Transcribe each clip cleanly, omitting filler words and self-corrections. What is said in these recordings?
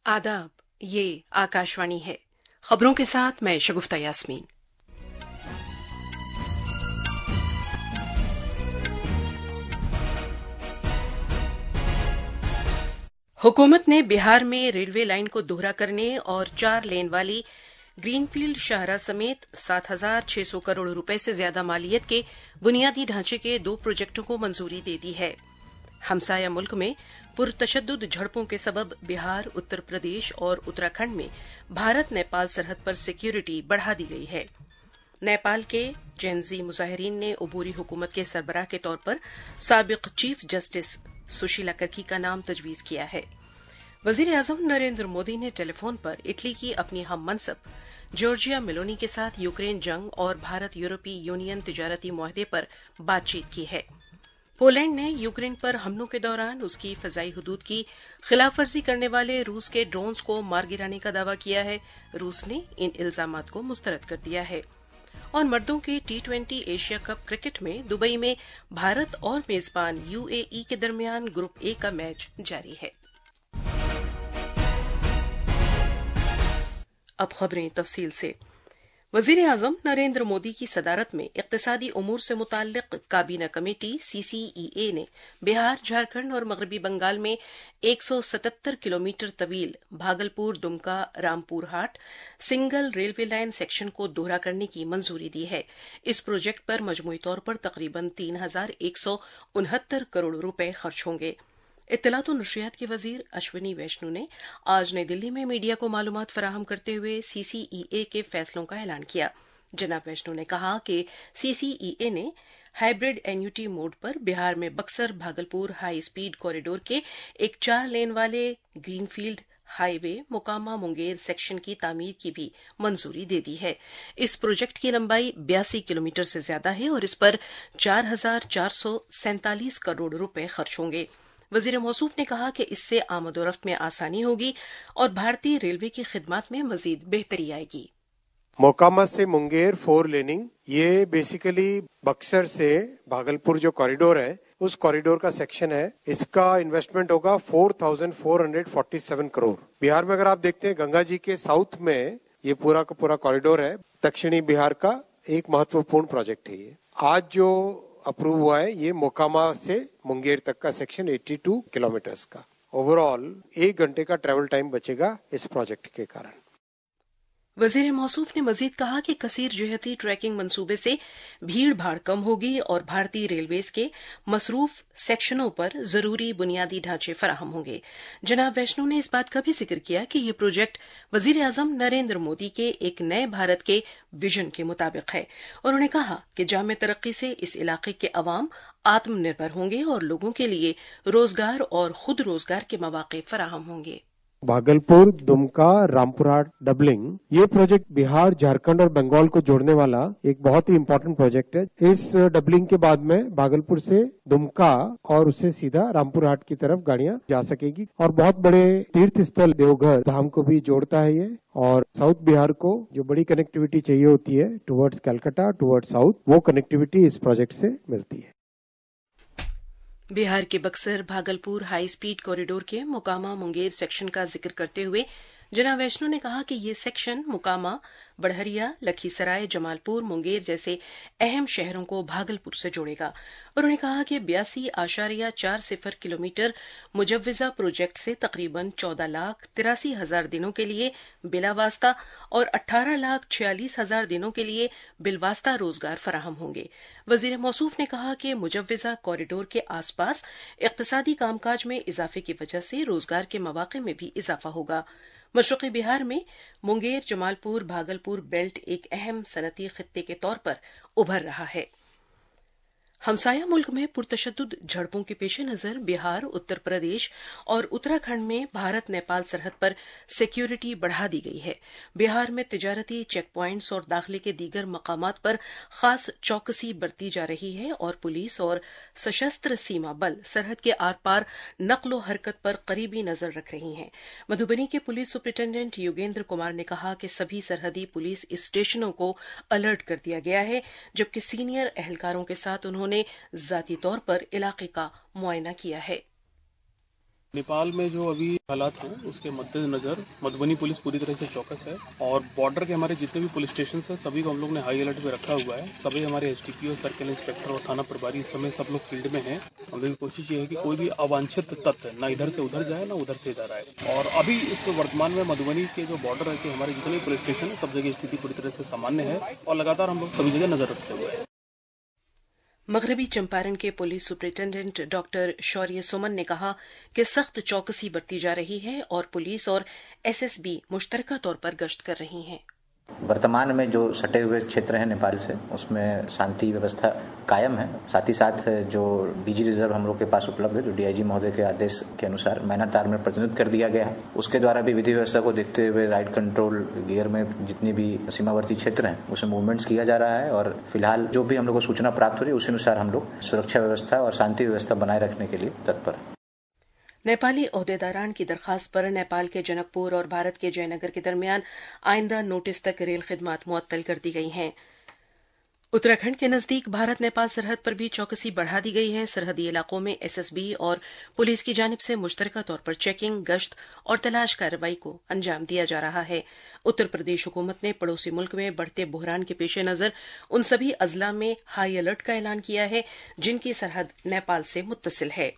आदाब, ये आकाशवाणी है। खबरों के साथ मैं शगुफ्ता यास्मीन। हुकूमत ने बिहार में रेलवे लाइन को दोहरा करने और 4 लेन वाली ग्रीनफील्ड शाहराह समेत 7,600 करोड़ रुपए से ज्यादा मालियत के बुनियादी ढांचे के 2 प्रोजेक्टों को मंजूरी दे दी है। हमसाया मुल्क में पुरतशद्दुद झड़पों के सबब बिहार, उत्तर प्रदेश और उत्तराखंड में भारत नेपाल सरहद पर सिक्योरिटी बढ़ा दी गई है। नेपाल के जेनजी मुजाहिरीन ने अबूरी हुकूमत के सरबराह के तौर पर साबिक चीफ जस्टिस सुशीला कर्की का नाम तजवीज किया है। वजीर आजम नरेंद्र मोदी ने टेलीफोन पर इटली की अपनी हम मनसब जॉर्जिया मेलोनी के साथ यूक्रेन जंग और भारत यूरोपीय यूनियन तिजारती मुआहदे पर बातचीत की है। पोलैंड ने यूक्रेन पर हमलों के दौरान उसकी फजाई हदूद की खिलाफवर्जी करने वाले रूस के ड्रोन्स को मार गिराने का दावा किया है। रूस ने इन इल्जामात को मुस्तरद कर दिया है। और मर्दों के T20 एशिया कप क्रिकेट में दुबई में भारत और मेजबान UAE के दरमियान ग्रुप ए का मैच जारी है। अब खबरें तफसील से। वजीर आजम नरेंद्र मोदी की सदारत में इक्तिसादी उमूर से मुताल्लिक काबीना कमेटी CCEA ने बिहार, झारखंड और मगरबी बंगाल में 177 किलोमीटर तवील Bhagalpur Dumka Rampur Hat single railway line section को दोहरा करने की मंजूरी दी है। इस प्रोजेक्ट पर मजमूई तौर पर तकरीबन 3,169 करोड़ रुपए खर्च होंगे। इत्तलात और नशरियात के वजीर अश्विनी वैष्णु ने आज नई दिल्ली में मीडिया को मालूमात फराहम करते हुए CCEA के फैसलों का ऐलान किया। जनाब वैष्णु ने कहा कि CCEA ने हाइब्रिड एन्यूटी मोड पर बिहार में Buxar Bhagalpur high speed corridor के एक 4 लेन वाले greenfield highway Mokama Munger section की तामीर की भी मंजूरी दे दी है। इस प्रोजेक्ट की लंबाई 82 किलोमीटर से ज्यादा है और इस पर 4,447 करोड़ रुपए खर्च होंगे। वजीर मौसूफ ने कहा कि इससे आमदोरफ्त में आसानी होगी और भारतीय रेलवे की खिदमत में मजीद बेहतरी आएगी। मोकामा से मुंगेर 4 लेनिंग, ये बेसिकली बक्सर से भागलपुर जो कॉरिडोर है उस कॉरिडोर का सेक्शन है। इसका इन्वेस्टमेंट होगा 4,447 करोड़। बिहार में अगर आप देखते हैं गंगा जी के साउथ में ये पूरा का पूरा कॉरिडोर है। दक्षिणी बिहार का एक महत्वपूर्ण प्रोजेक्ट है ये। आज जो अप्रूव हुआ है ये मोकामा से मुंगेर तक का सेक्शन 82 किलोमीटर्स का। ओवरऑल 1 घंटे का ट्रैवल टाइम बचेगा इस प्रोजेक्ट के कारण। वजीर मौसूफ ने मजीद कहा कि कसीर जिहती ट्रैकिंग मंसूबे से भीड़ भाड़ कम होगी और भारतीय रेलवेज के मसरूफ सेक्शनों पर जरूरी बुनियादी ढांचे फराहम होंगे। जनाब वैष्णु ने इस बात का भी जिक्र किया कि ये प्रोजेक्ट वजीर आजम नरेंद्र मोदी के एक नए भारत के विजन के मुताबिक है। उन्होंने कहा कि जामे तरक्की से इस इलाके के अवाम आत्मनिर्भर होंगे और लोगों के लिए रोजगार और खुद रोजगार के मौके फराहम होंगे। भागलपुर दुमका रामपुरहाट डबलिंग, ये प्रोजेक्ट बिहार, झारखंड और बंगाल को जोड़ने वाला एक बहुत ही इम्पोर्टेंट प्रोजेक्ट है। इस डबलिंग के बाद में भागलपुर से दुमका और उससे सीधा रामपुरहाट की तरफ गाड़ियां जा सकेगी और बहुत बड़े तीर्थ स्थल देवघर धाम को भी जोड़ता है ये। और साउथ बिहार को जो बड़ी कनेक्टिविटी चाहिए होती है टुवर्ड्स कलकत्ता, टुवर्ड्स साउथ, वो कनेक्टिविटी इस प्रोजेक्ट से मिलती है। बिहार के Buxar Bhagalpur high speed corridor के मोकामा मुंगेर सेक्शन का जिक्र करते हुए जनाब वैष्णु ने कहा कि ये सेक्शन मोकामा, बढ़हरिया, लखीसराय, जमालपुर, मुंगेर जैसे अहम शहरों को भागलपुर से जोड़ेगा। उन्होंने कहा कि 82.40 किलोमीटर मुजव्वजा प्रोजेक्ट से तकरीबन 14,83,000 दिनों के लिए बिलावास्ता और 18,46,000 दिनों के लिए बिलवास्ता रोजगार फराहम होंगे। वजीर मौसूफ ने कहा कि मुजव्वजा कॉरिडोर के आसपास इक्तिसादी कामकाज में इजाफे की वजह से रोजगार के मौके में भी इजाफा होगा। मशरक़ी बिहार में मुंगेर जमालपुर भागलपुर बेल्ट एक अहम सनती खित्ते के तौर पर उभर रहा है। हमसाया मुल्क में पुरतशद्दुद झड़पों के पेश नजर बिहार, उत्तर प्रदेश और उत्तराखंड में भारत नेपाल सरहद पर सिक्योरिटी बढ़ा दी गई है। बिहार में तिजारती चेक प्वाइंट्स और दाखिले के दीगर मकामात पर खास चौकसी बरती जा रही है और पुलिस और सशस्त्र सीमा बल सरहद के आर पार नक्लो हरकत पर करीबी नजर रख रही हैं। मधुबनी के पुलिस सुपरिटेंडेंट योगेंद्र कुमार ने कहा कि सभी सरहदी पुलिस स्टेशनों को अलर्ट कर दिया गया है, जबकि सीनियर एहलकारों के साथ उन्होंने जाती तौर पर इलाके का मुआयना किया है। नेपाल में जो अभी हालात हैं उसके मद्देनजर मधुबनी पुलिस पूरी तरह से चौकस है और बॉर्डर के हमारे जितने भी पुलिस स्टेशन हैं सभी को हम लोग ने हाई अलर्ट पे रखा हुआ है। सभी हमारे एसडीपीओ, सर्किल इंस्पेक्टर और थाना प्रभारी इस समय सब लोग फील्ड में हैं। हम लोग की कोशिश ये है कि कोई भी अवांछित तत्व ना इधर से उधर जाए ना उधर से इधर आए। और अभी इस वर्तमान में मधुबनी के जो बॉर्डर है के हमारे जितने भी पुलिस स्टेशन है सब जगह स्थिति पूरी तरह से सामान्य है और लगातार हम लोग सभी जगह नजर रखे हुए हैं। मगरबी चंपारण के police superintendent doctor Shaurya Suman ने कहा कि सख्त चौकसी बरती जा रही है और पुलिस और एसएसबी मुश्तरका तौर पर गश्त कर रही हैं। वर्तमान में जो सटे हुए क्षेत्र हैं नेपाल से उसमें शांति व्यवस्था कायम है। साथ ही साथ जो डीजी रिजर्व हम लोग के पास उपलब्ध है, जो डीआईजी महोदय के आदेश के अनुसार मैनातार में प्रतिनिधित्व कर दिया गया है, उसके द्वारा भी विधि व्यवस्था को देखते हुए राइट कंट्रोल गियर में जितनी भी सीमावर्ती क्षेत्र हैं उसमें मूवमेंट्स किया जा रहा है और फिलहाल जो भी हम लोग को सूचना प्राप्त हो रही है उसी अनुसार हम लोग सुरक्षा व्यवस्था और शांति व्यवस्था बनाए रखने के लिए तत्पर है। नेपाली ओहदेदारान की दरखास्त पर नेपाल के जनकपुर और भारत के जयनगर के दरमियान आइंदा नोटिस तक रेल खिदमात मुअत्तल कर दी गई हैं। उत्तराखंड के नजदीक भारत नेपाल सरहद पर भी चौकसी बढ़ा दी गई है। सरहदी इलाकों में एसएसबी और पुलिस की जानिब से मुश्तरका तौर पर चेकिंग, गश्त और तलाश कार्रवाई को अंजाम दिया जा रहा है। उत्तर प्रदेश हुकूमत ने पड़ोसी मुल्क में बढ़ते बहरान के पेश नजर उन सभी अजला में हाई अलर्ट का ऐलान किया है जिनकी सरहद नेपाल से मुत्तसिल है।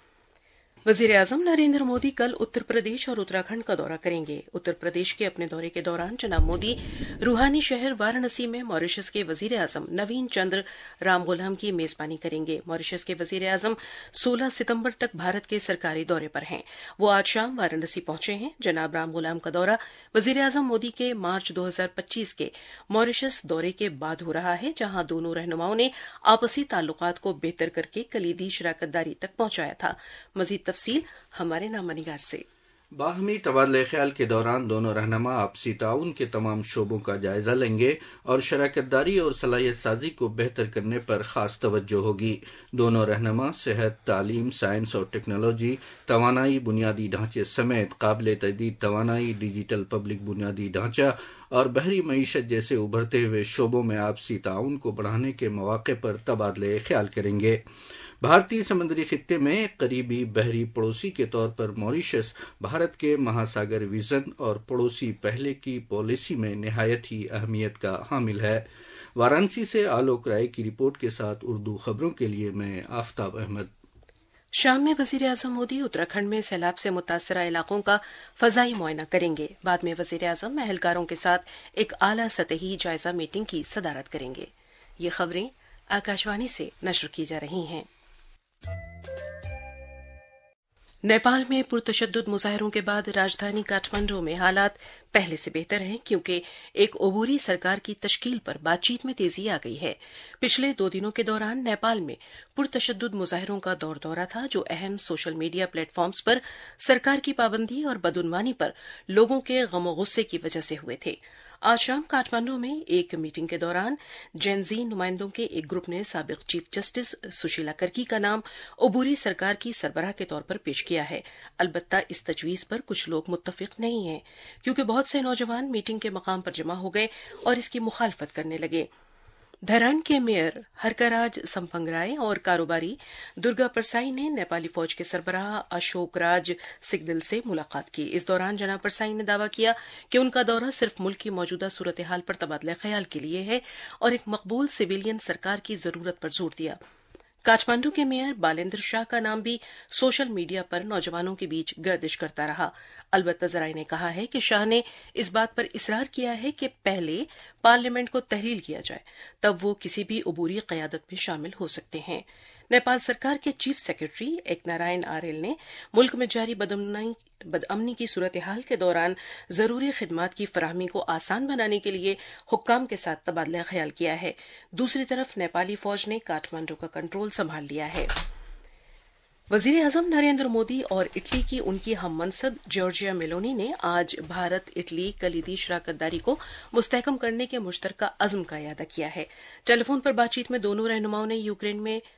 वजीर-ए-आज़म नरेंद्र मोदी कल उत्तर प्रदेश और उत्तराखंड का दौरा करेंगे। उत्तर प्रदेश के अपने दौरे के दौरान जनाब मोदी रूहानी शहर वाराणसी में मॉरिशस के वजीर-ए-आज़म नवीन चंद्र रामगुलाम की मेजबानी करेंगे। मॉरिशस के वजीर-ए-आज़म 16 सितंबर तक भारत के सरकारी दौरे पर हैं। वो आज शाम वाराणसी पहुंचे हैं। जनाब रामगुलाम का दौरा वजीर-ए-आज़म मोदी के मार्च 2025 के मॉरिशस दौरे के बाद हो रहा है, जहां दोनों रहनुमाओं ने आपसी ताल्लुकात को बेहतर करके कलीदी शराकतदारी तक पहुंचाया था। मजीद तफसील हमारे नामनिगार से। बाहमी तबादले ख्याल के दौरान दोनों रहनुमा आपसी ताउन के तमाम शोबों का जायजा लेंगे और शराकतदारी और सलाहियत साजी को बेहतर करने पर खास तवज्जो होगी। दोनों रहनुमा सेहत, तालीम, साइंस और टेक्नोलॉजी, तवानाई बुनियादी ढांचे समेत काबिल तजदीद तवानाई, डिजिटल पब्लिक बुनियादी ढांचा और बहरी मईशत जैसे उभरते हुए शोबों में आपसी ताउन को बढ़ाने के मौके पर तबादले ख्याल करेंगे। भारतीय समुद्री खित्ते में करीबी बहरी पड़ोसी के तौर पर मॉरिशस भारत के महासागर विजन और पड़ोसी पहले की पॉलिसी में निहायत ही अहमियत का हामिल है। वाराणसी से आलोक राय की रिपोर्ट के साथ उर्दू खबरों के लिए मैं आफताब अहमद। शाम में वजीर-ए-आज़म मोदी उत्तराखंड में सैलाब से मुतासरा इलाकों का फजाई मुआयना करेंगे। बाद में वजीर-ए-आज़म एहलकारों के साथ एक आला सतही जायजा मीटिंग की सदारत करेंगे। ये खबरें आकाशवाणी से नश्र की जा रही हैं। नेपाल में पुरतशद्दुद मुजाहिरों के बाद राजधानी काठमांडू में हालात पहले से बेहतर हैं, क्योंकि एक अबूरी सरकार की तश्कील पर बातचीत में तेजी आ गई है। पिछले 2 दिनों के दौरान नेपाल में पुरतशद्दुद मुजाहिरों का दौर दौरा था, जो अहम सोशल मीडिया प्लेटफॉर्म्स पर सरकार की पाबंदी और बदउनवानी पर लोगों के गमो गुस्से की वजह से हुए थे। आज शाम काठमांडू में एक मीटिंग के दौरान जेनजी नुमाइंदों के एक ग्रुप ने साबिक चीफ जस्टिस सुशीला कर्की का नाम अबूरी सरकार की सरबराह के तौर पर पेश किया है। अलबत्ता इस तजवीज पर कुछ लोग मुत्तफिक नहीं हैं, क्योंकि बहुत से नौजवान मीटिंग के मकाम पर जमा हो गए और इसकी मुखालफत करने लगे। धरान के मेयर हरकराज संपंगराय और कारोबारी दुर्गा परसाई ने नेपाली फौज के सरबराह अशोक राज सिगदिल से मुलाकात की। इस दौरान जनाब परसाई ने दावा किया कि उनका दौरा सिर्फ मुल्क की मौजूदा सूरत हाल पर तबादला ख्याल के लिए है और एक मकबूल सिविलियन सरकार की जरूरत पर जोर दिया। काठमांडू के मेयर बालेंद्र शाह का नाम भी सोशल मीडिया पर नौजवानों के बीच गर्दिश करता रहा। अलबत्ता जराई ने कहा है कि शाह ने इस बात पर इसरार किया है कि पहले पार्लियामेंट को तहलील किया जाए, तब वो किसी भी अबूरी क़यादत में शामिल हो सकते हैं। नेपाल सरकार के चीफ सेक्रेटरी एकनारायण आर्यल ने मुल्क में जारी बदअमनी की सूरत हाल के दौरान जरूरी खिदमात की फराहमी को आसान बनाने के लिए हुक्काम के साथ तबादला ख्याल किया है। दूसरी तरफ नेपाली फौज ने काठमांडू का कंट्रोल संभाल लिया है। वजीर-ए-आज़म नरेंद्र मोदी और इटली की उनकी हममनसब जॉर्जिया मेलोनी ने आज भारत इटली कलीदी शराकतदारी को मुस्तहकम करने के मुश्तरका अज़्म का इयादा किया है। टेलीफोन पर बातचीत में दोनों रहनुमाओं ने यूक्रेन में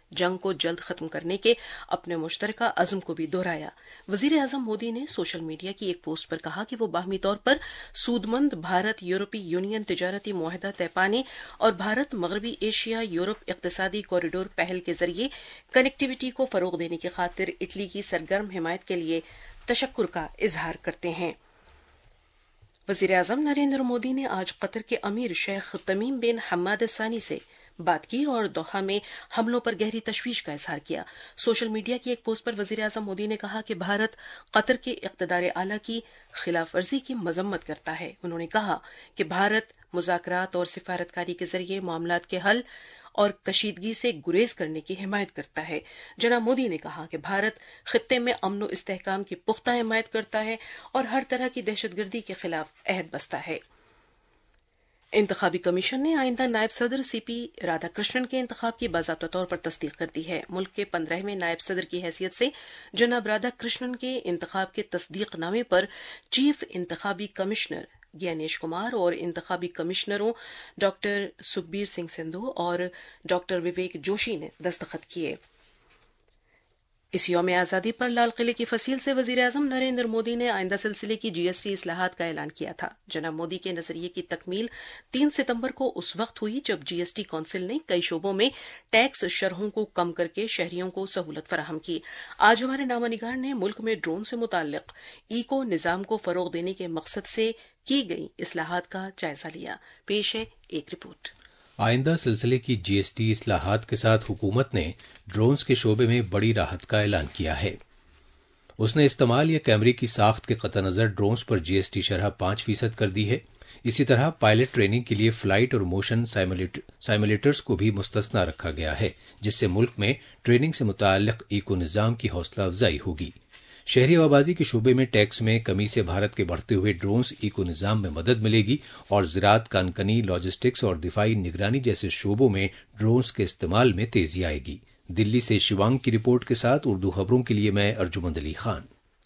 जंग को जल्द खत्म करने के अपने मुश्तरका अज़्म को भी दोहराया। वजीर आज़म मोदी ने सोशल मीडिया की एक पोस्ट पर कहा कि वो बाहमी तौर पर सूदमंद भारत यूरोपीय यूनियन तिजारती मुआहदा तय पाने और भारत मगरबी एशिया यूरोप इक़्तिसादी कॉरिडोर पहल के जरिए कनेक्टिविटी को फरोग देने की खातिर इटली की सरगर्म हिमायत के लिए तशक्कुर का इजहार करते हैं। वज़ीर आज़म नरेंद्र मोदी ने आज कतर के अमीर शेख तमीम बिन हम्माद सानी से बात की और दोहा में हमलों पर गहरी तशवीश का इजहार किया। सोशल मीडिया की एक पोस्ट पर वज़ीर आज़म मोदी ने कहा कि भारत कतर के इक़्तिदार आला की खिलाफ वर्जी की मजम्मत करता है। उन्होंने कहा कि भारत मुज़ाकरात और सिफारतकारी के जरिए मामलात के हल और कशीदगी से गुरेज करने की हिमायत करता है। जनाब मोदी ने कहा कि भारत खित्ते में अमन और इस्तेहकाम की पुख्ता हिमायत करता है और हर तरह की दहशतगर्दी के खिलाफ अहद बस्ता है। इंतखाबी कमीशन ने आइंदा नायब सदर सीपी राधाकृष्णन के इंतखाब की बाज़ाब्ता तौर पर तस्दीक कर दी है। मुल्क के 15वें नायब सदर की हैसियत से जनाब राधाकृष्णन के इंतखाब के तस्दीकनामे पर चीफ इंतखाबी कमिश्नर ज्ञानेश कुमार और इंतखाबी कमिश्नरों डॉक्टर सुखबीर सिंह सिंधु और डॉक्टर विवेक जोशी ने दस्तखत किए। इस यौम आज़ादी पर लाल किले की फसील से वज़ीर आज़म नरेंद्र मोदी ने आइंदा सिलसिले की जीएसटी इस्लाहात का ऐलान किया था। जनाब मोदी के नजरिए की तकमील 3 सितंबर को उस वक्त हुई जब जीएसटी काउंसिल ने कई शोबों में टैक्स शरहों को कम करके शहरियों को सहूलत फराहम की। आज हमारे नामानिगार ने मुल्क में ड्रोन से मुताल्लिक इको निज़ाम को फरोग देने के मकसद से की गई इस्लाहात का जायजा लिया। पेश है एक रिपोर्ट। आइंदा सिलसिले की जीएसटी इस्लाहात के साथ हुकूमत ने ड्रोन्स के शोबे में बड़ी राहत का ऐलान किया है। उसने इस्तेमाल या कैमरे की साख्त के कतः नजर ड्रोन्स पर जीएसटी शरह 5% कर दी है। इसी तरह पायलट ट्रेनिंग के लिए फ्लाइट और मोशन साइमुलेटर्स को भी मुस्तस्ना रखा गया है, जिससे मुल्क में ट्रेनिंग से मुताल्लिक इको निज़ाम की हौसला अफजाई होगी। शहरी आबादी के शोबे में टैक्स में कमी से भारत के बढ़ते हुए ड्रोन्स इको निज़ाम में मदद मिलेगी और ज़राअत, कानकनी, लॉजिस्टिक्स और दिफाई निगरानी जैसे शोबों में ड्रोन्स के इस्तेमाल में तेजी आएगी। दिल्ली से शिवांग की रिपोर्ट के साथ उर्दू खबरों के लिए मैं अर्जुमंद अली खान।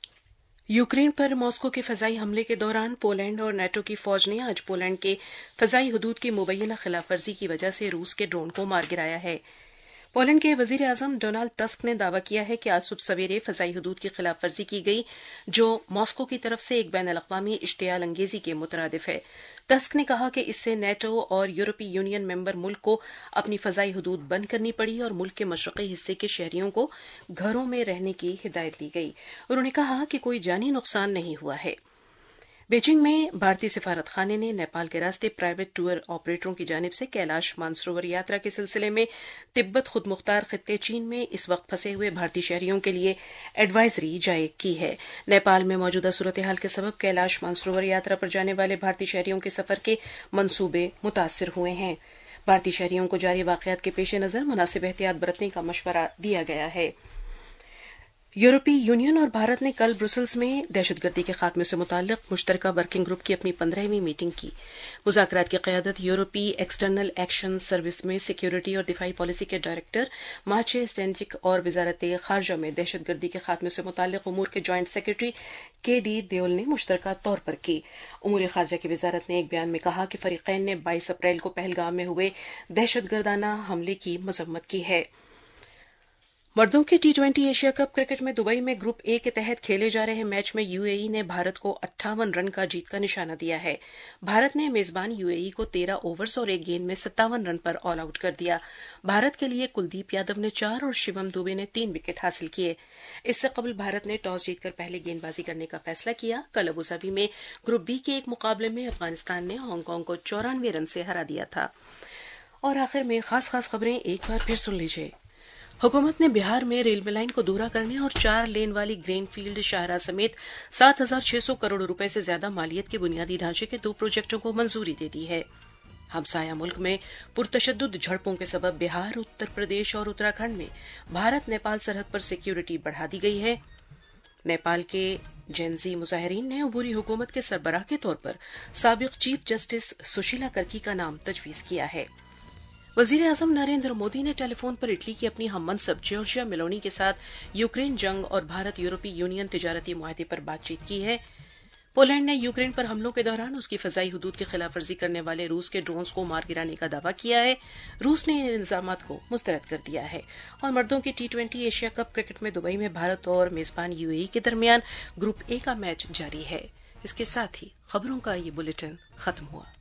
यूक्रेन पर मॉस्को के फजाई हमले के दौरान पोलैंड और नेटो की फौज ने आज पोलैंड के फजाई हदूद की मुबैना खिलाफ वर्जी की वजह से रूस के ड्रोन को मार गिराया है। पोलैंड के वजीर आजम डोनाल्ड टस्क ने दावा किया है कि आज सुबह सवेरे फजाई हदूद की खिलाफ वर्जी की गई, जो मॉस्को की तरफ से एक बैनुल-अक़वामी इश्तियाल अंगेजी के मुतरादिफ है। टस्क ने कहा कि इससे नेटो और यूरोपीय यूनियन मेंबर मुल्क को अपनी फजाई हदूद बंद करनी पड़ी और मुल्क के मशरक़ी हिस्से के शहरियों को घरों में रहने की हिदायत दी गई। उन्होंने कहा कि कोई जानी नुकसान नहीं हुआ है। बीजिंग में भारतीय सिफारत खाने ने नेपाल के रास्ते प्राइवेट टूर ऑपरेटरों की जानिब से कैलाश मानसरोवर यात्रा के सिलसिले में तिब्बत खुद मुख्तार खित्ते चीन में इस वक्त फंसे हुए भारतीय शहरियों के लिए एडवाइजरी जारी की है। नेपाल में मौजूदा सूरत हाल के सबब कैलाश मानसरोवर यात्रा पर जाने वाले भारतीय शहरियों के सफर के मंसूबे मुतासिर हुए हैं। भारतीय शहरियों को जारी वाक़यात के पेश नज़र मुनासिब एहतियात बरतने का मशवरा दिया गया है। यूरोपीय यूनियन और भारत ने कल ब्रुसेल्स में दहशतगर्दी के खात्मे से मुताल्लिक मुश्तरका वर्किंग ग्रुप की अपनी 15वीं मीटिंग की। मुज़ाकरात की क़यादत यूरोपीय एक्सटर्नल एक्शन सर्विस में सिक्योरिटी और दिफाई पॉलिसी के डायरेक्टर माचे स्टेंजिक और वजारत खारजा में दहशतगर्दी के खात्मे से मुताल्लिक उमूर के जॉइंट सेक्रेटरी के.डी. देओल ने मुश्तरका तौर पर की। उमूर खारजा की वजारत ने एक बयान में कहा कि फरीक़ैन ने 22 अप्रैल को पहलगाम में हुए दहशतगर्दाना हमले की मजम्मत की है। मर्दों के T20 एशिया कप क्रिकेट में दुबई में ग्रुप ए के तहत खेले जा रहे मैच में यूएई ने भारत को 58 रन का जीत का निशाना दिया है। भारत ने मेजबान यूएई को 13 ओवर्स और 1 गेंद में 57 रन पर ऑल आउट कर दिया। भारत के लिए कुलदीप यादव ने 4 और शिवम दुबे ने 3 विकेट हासिल किए। इससे कबल भारत ने टॉस जीतकर पहले गेंदबाजी करने का फैसला किया। कल अबूधाबी में ग्रुप बी के एक मुकाबले में अफगानिस्तान ने हांगकांग को 94 रन से हरा दिया था। और आखिर में खास खबरें एक बार फिर सुन लीजिए। हुकूमत ने बिहार में रेलवे लाइन को दोहरा करने और 4 लेन वाली ग्रीनफील्ड शाहराह समेत 7,600 करोड़ रुपए से ज्यादा मालियत के बुनियादी ढांचे के 2 प्रोजेक्टों को मंजूरी दे दी है। हमसाया मुल्क में पुरतशद्दुद झड़पों के सबब बिहार, उत्तर प्रदेश और उत्तराखंड में भारत नेपाल सरहद पर सिक्योरिटी बढ़ा दी गई है। नेपाल के जेनजी मुजाहिरीन ने अबूरी हुकूमत के सरबराह के तौर पर साबिक चीफ जस्टिस सुशीला कर्की का नाम तजवीज किया है। वजीर आजम नरेंद्र मोदी ने टेलीफोन पर इटली की अपनी हममनसब जॉर्जिया मेलोनी के साथ यूक्रेन जंग और भारत यूरोपीय यूनियन तिजारती मुआहदे पर बातचीत की है। पोलैंड ने यूक्रेन पर हमलों के दौरान उसकी फजाई हदूद की खिलाफवर्जी करने वाले रूस के ड्रोन्स को मार गिराने का दावा किया है। रूस ने इन इल्जामात को मुस्तरद कर दिया है। और मर्दों की T20 एशिया कप क्रिकेट में दुबई में भारत और मेजबान यूएई के दरमियान ग्रुप ए का मैच जारी है। इसके साथ ही खबरों का ये बुलेटिन खत्म हुआ।